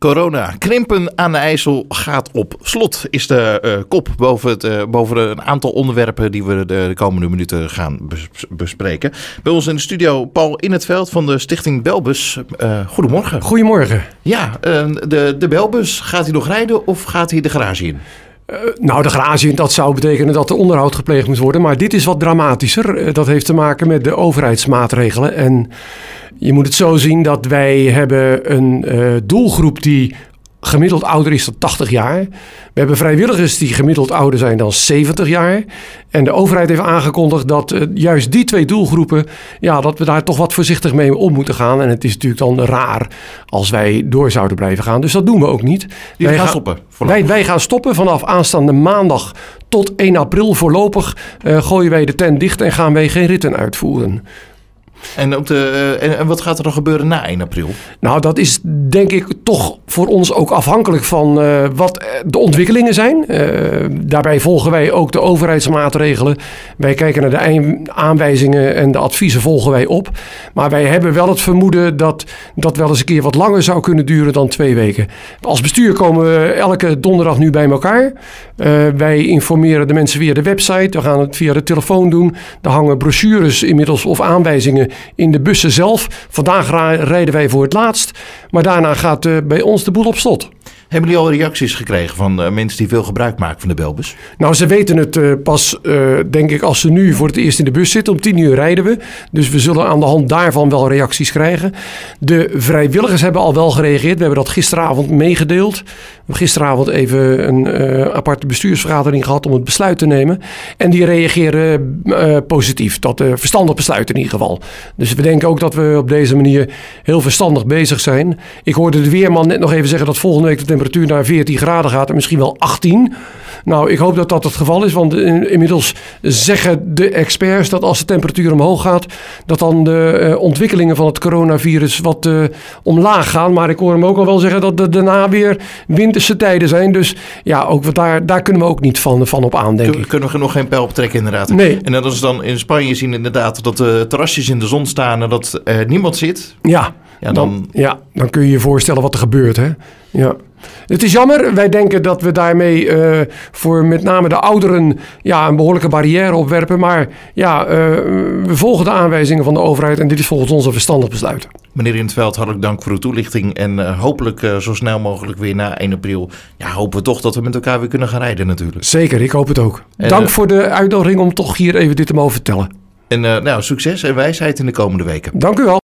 Corona. Krimpen aan de IJssel gaat op slot, is de kop boven een aantal onderwerpen die we de komende minuten gaan bespreken. Bij ons in de studio Paul In 't Veld van de Stichting Belbus. Goedemorgen. Goedemorgen. Ja, de Belbus, gaat hij nog rijden of gaat hij de garage in? De garage in, dat zou betekenen dat er onderhoud gepleegd moet worden. Maar dit is wat dramatischer. Dat heeft te maken met de overheidsmaatregelen. En je moet het zo zien dat wij hebben een doelgroep die gemiddeld ouder is dan 80 jaar. We hebben vrijwilligers die gemiddeld ouder zijn dan 70 jaar. En de overheid heeft aangekondigd dat juist die twee doelgroepen, ja, dat we daar toch wat voorzichtig mee om moeten gaan. En het is natuurlijk dan raar als wij door zouden blijven gaan. Dus dat doen we ook niet. Wij gaan stoppen? Wij gaan stoppen vanaf aanstaande maandag tot 1 april. Voorlopig gooien wij de tent dicht en gaan wij geen ritten uitvoeren. En wat gaat er dan gebeuren na 1 april? Nou, dat is denk ik toch voor ons ook afhankelijk van wat de ontwikkelingen zijn. Daarbij volgen wij ook de overheidsmaatregelen. Wij kijken naar de aanwijzingen en de adviezen volgen wij op. Maar wij hebben wel het vermoeden dat dat wel eens een keer wat langer zou kunnen duren dan 2 weken. Als bestuur komen we elke donderdag nu bij elkaar. Wij informeren de mensen via de website. We gaan het via de telefoon doen. Er hangen brochures inmiddels of aanwijzingen in de bussen zelf. Vandaag rijden wij voor het laatst. Maar daarna gaat bij ons de boel op slot. Hebben jullie al reacties gekregen van mensen die veel gebruik maken van de Belbus? Nou, ze weten het pas, denk ik, als ze nu voor het eerst in de bus zitten. Om 10:00 rijden we. Dus we zullen aan de hand daarvan wel reacties krijgen. De vrijwilligers hebben al wel gereageerd. We hebben dat gisteravond meegedeeld. We hebben gisteravond even een aparte bestuursvergadering gehad om het besluit te nemen. En die reageren positief. Dat verstandig besluit in ieder geval. Dus we denken ook dat we op deze manier heel verstandig bezig zijn. Ik hoorde de weerman net nog even zeggen dat volgende week de temperatuur naar 14 graden gaat en misschien wel 18. Nou, ik hoop dat dat het geval is, want inmiddels zeggen de experts dat als de temperatuur omhoog gaat, dat dan de ontwikkelingen van het coronavirus wat omlaag gaan. Maar ik hoor hem ook al wel zeggen dat er daarna weer winterse tijden zijn. Dus ja, ook daar kunnen we ook niet van op aan, denk ik. Kunnen we nog geen pijl op trekken, inderdaad. Nee. En dat is dan in Spanje zien inderdaad dat de terrasjes in de zon staan en dat niemand zit. Ja, dan kun je je voorstellen wat er gebeurt, hè. Ja. Het is jammer. Wij denken dat we daarmee voor met name de ouderen een behoorlijke barrière opwerpen. Maar we volgen de aanwijzingen van de overheid en dit is volgens ons een verstandig besluit. Meneer In 't Veld, hartelijk dank voor uw toelichting. En hopelijk zo snel mogelijk weer na 1 april. Ja, hopen we toch dat we met elkaar weer kunnen gaan rijden natuurlijk. Zeker, ik hoop het ook. Dank voor de uitnodiging om toch hier even dit te mogen vertellen. En succes en wijsheid in de komende weken. Dank u wel.